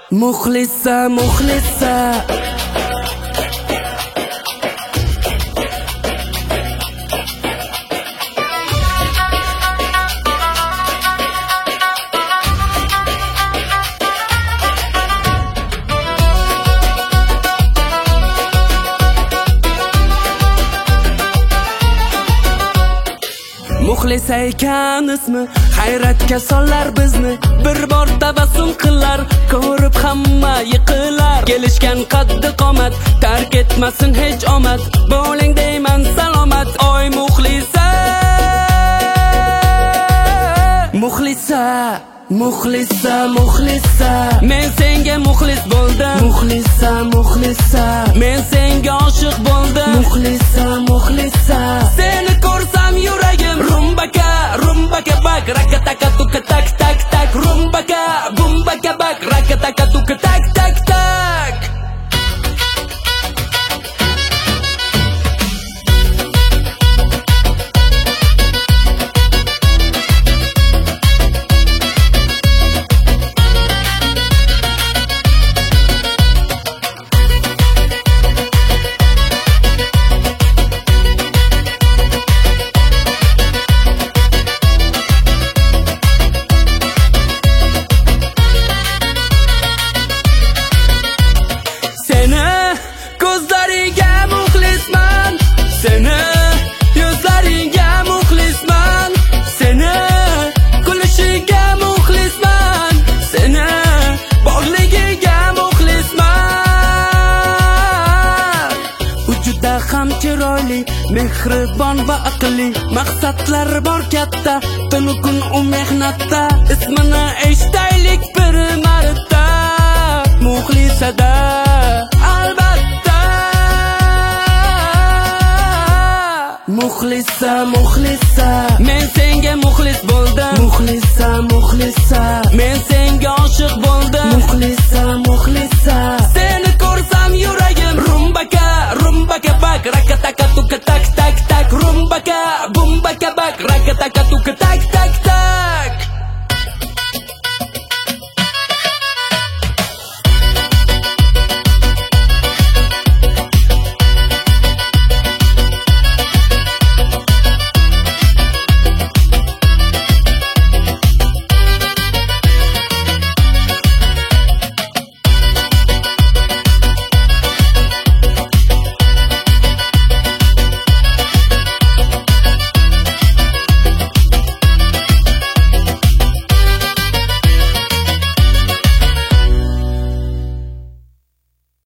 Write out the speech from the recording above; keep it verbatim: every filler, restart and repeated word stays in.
Muxlisa, muxlisa. Muxlisa ekan ismi, hayratga solar bizni. Bir bor tabassum qilar, ko'rib hamma yiqilar. Kelishgan qaddi qomat, tark etmasin hech omad. Bo'ling deyman salomat, oy muxlisa. Muxlisa, muxlisa, muxlisa. Men senga muxlis bo'ldim. Muxlisa, muxlisa. Men senga oshiq bo'ldim. Muxlisa, muxlisa. Seni ko'rsam yuragim rumbaka, rumbaka bak, rakataka tuka tak tak tak, rumbaka, bumbaka bak, rakataka tuka tak tak tak. Ham chiroyli, mehribon va aqlli, maqsadlar bor katta, tunu kun u mehnatda. Ismini eshitaylik.